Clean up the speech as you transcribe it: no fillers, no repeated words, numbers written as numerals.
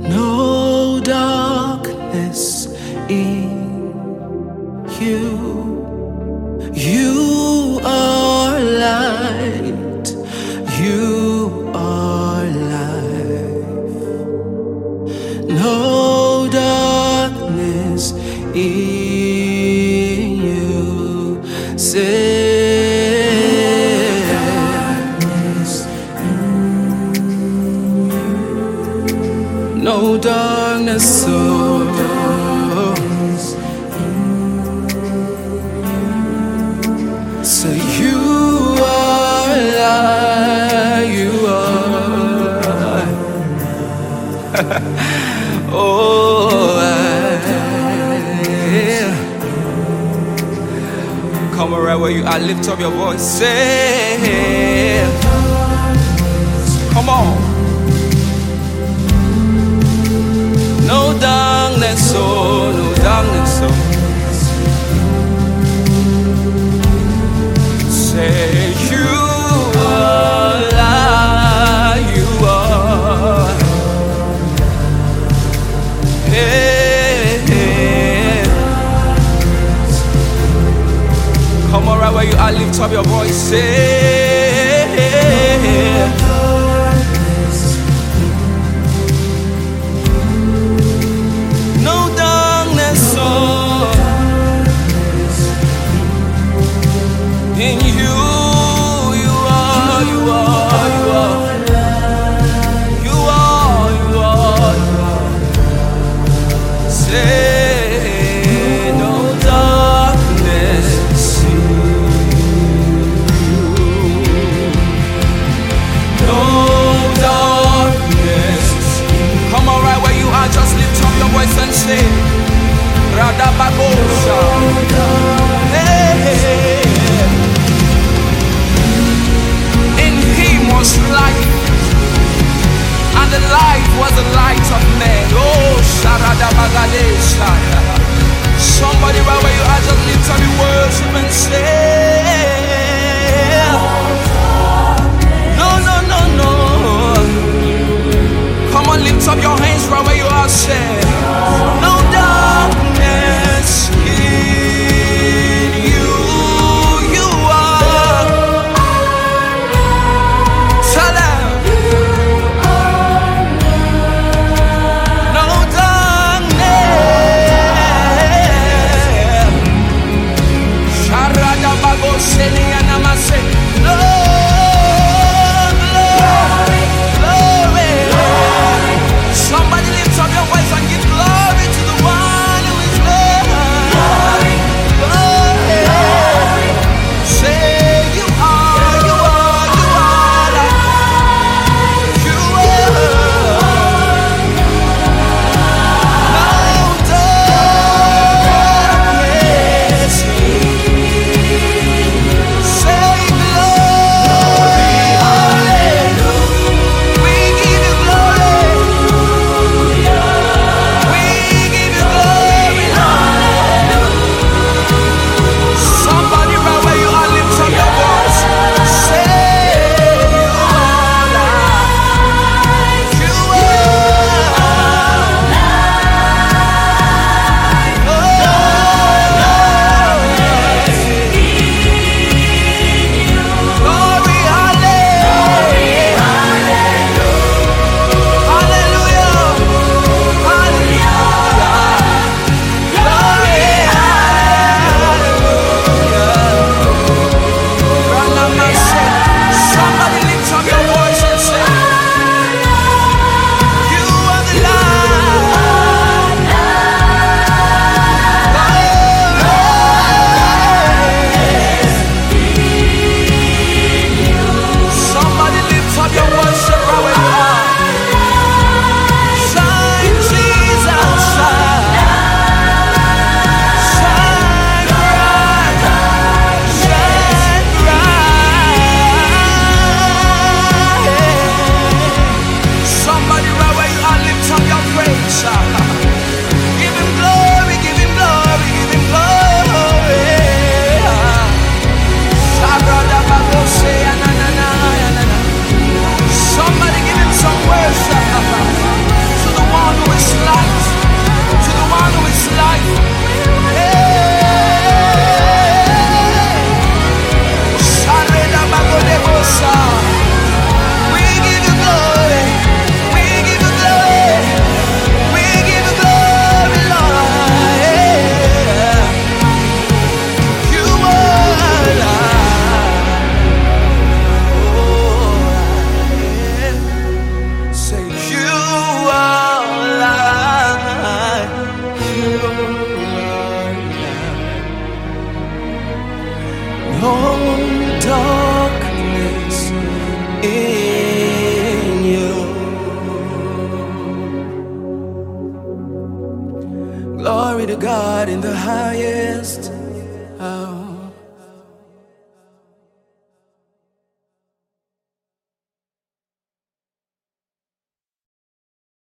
No darkness in you. You are light. You are life. No darkness in you. Say no darkness, oh, so you are light, you are oh, yeah. Come right where you are, lift up your voice, say, come on. No darkness, oh, no darkness, oh. Say you are light, you are. Hey, hey. Come on, right where you are, lift up your voice, say. In you, you are, you are, you are. You are, you are, you are. Say no darkness in you. No darkness. Come on, right where you are, just lift up your voice and say Radabagosha. Hey. Was life, and the light was the light of men. Oh, Sharadabagadesh. Somebody right where you are, just lift up your worship and say, no, no, no, no. Come on, lift up your hands right where you are, say, no darkness in you. You are. Somebody home darkness in you. Glory to God in the highest.